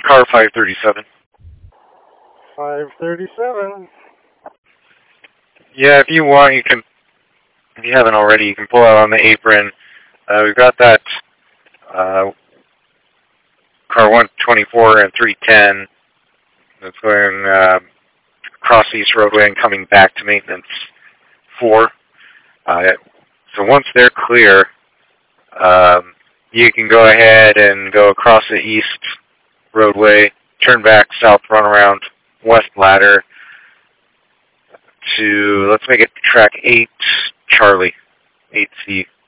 car 537. 537. Yeah, if you want, you can. If you haven't already, you can pull out on the apron. We've got that car 124 and 310 that's going across the East Roadway and coming back to maintenance 4. So once they're clear, you can go ahead and go across the East Roadway, turn back south, run around West Ladder to, let's make it track 8 Charlie, 8C.